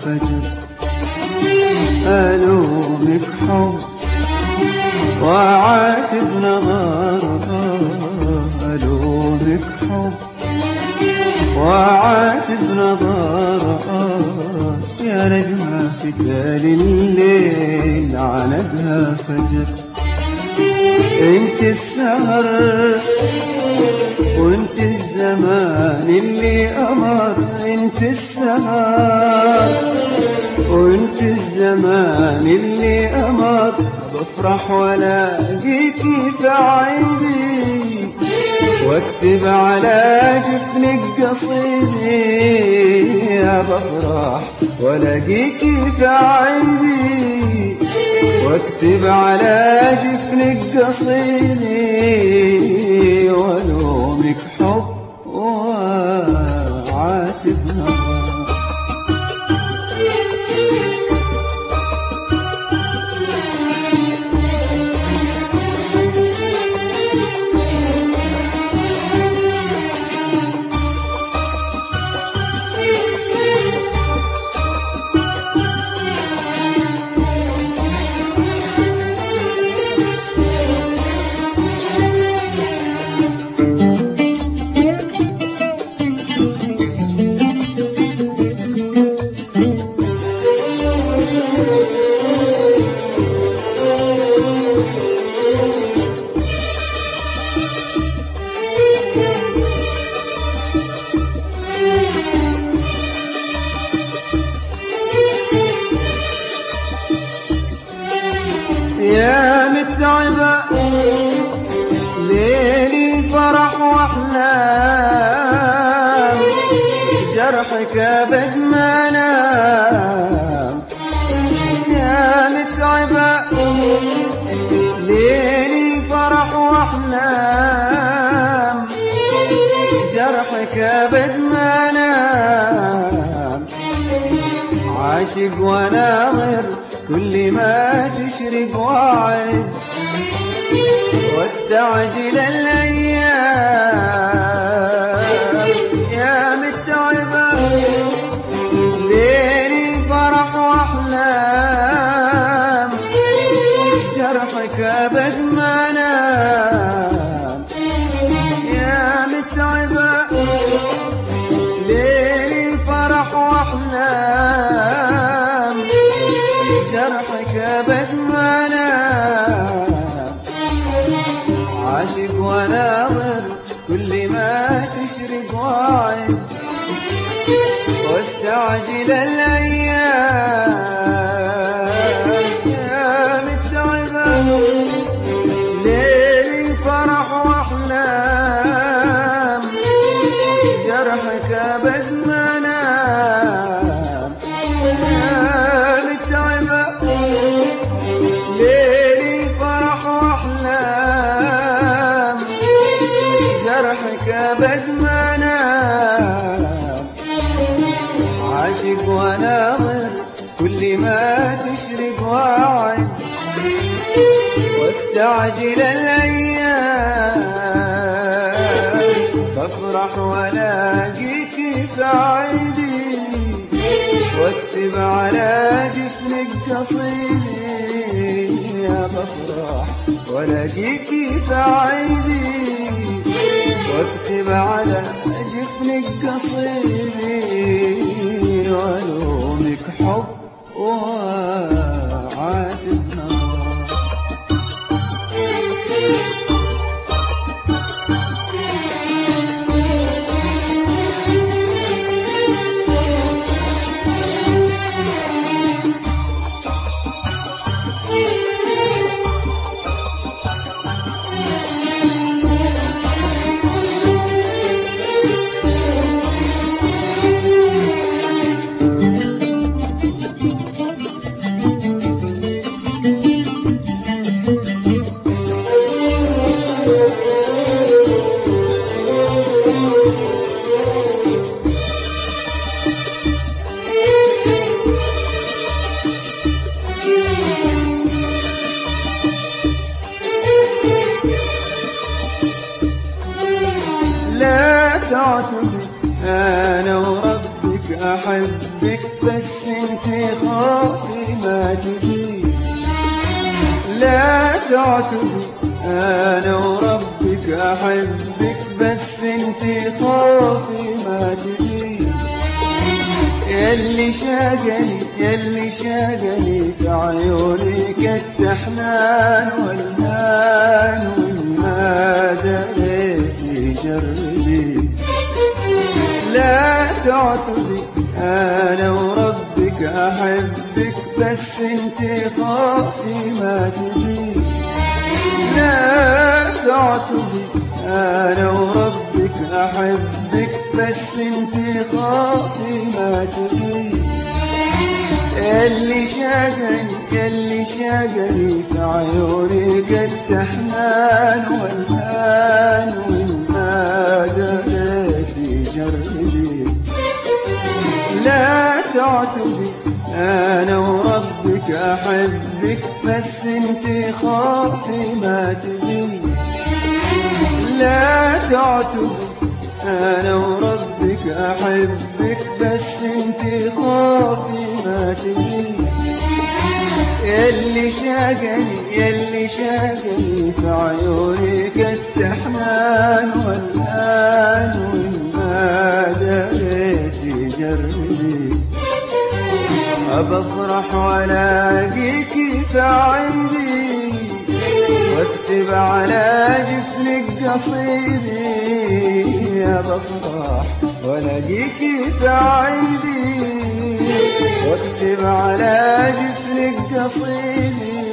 فجر. ألومك حب وعاتب نظر، ألومك حب وعاتب نظر. يا نجمة في تالي الليل عنقها فجر. انت السهر وانت الزمان اللي أمر، انت السهر وانت الزمان اللي أمر. بفرح ولاقيكي في عندي واكتب على جفنك قصيدي. يا بفرح ولاقيكي في عندي واكتب على جفنك قصيدي. ولومك حب وعاتب نظر. يا متعبة ليلي فرح واحلام، جرحك ابد ما نام. يا متعبة ليلي فرح واحلام، جرحك ابد ما نام. عاشق وناظر كل ما تشرق واعد، واستعجل الايام. يا متعبة ليلي فرح واحلام، جرحك ابد ما نام. يا متعبة ليلي فرح واحلام، جرحك ابد ما نام. عاشق وناظر كل ما تشرق واعد، واستعجل الايام. يا متعبة ليلي فرح واحلام، جرحك ابد ما نام. يا متعبة ليلي فرح واحلام، جرحك ابد ما نام. عاشق وناظر كل ما تشرق واعد، واستعجل الايام. بفرح ولاقيكي في عيدي واكتب على جفنك قصيدي. يا بفرح ولاقيكي في عيدي واكتب على جفنك قصيدي. ولومك حب وعاتب نظر. تعتبر أنا وربك أحبك، بس انت خافي ما تبين. لا تعتبي أنا وربك أحبك بس انتي خافي ما تبين. يلي شاغلي في عيونك التحنان والهان وما دريتي جربي. لا تعتبي أنا وربك أحبك بس انتي خافي ما تبين. لا تعتبي أنا وربك أحبك بس انتي خافي ما تبين. يلي شاغلي في عيونك التحنان والهان وما دريتي جربي. لا تعتبي أنا وربك أحبك بس انتي خافي ما تبين. لا تعتبي أنا وربك أحبك بس انتي خافي ما تبين. يلي شاغلي في عيونك التحنان والآن وما دريتي جربي. أبفرح ولاقيكي سعيدي واكتب على جفنك قصيدي. أبفرح ولاقيكي سعيدي واكتب على جفنك قصيدي.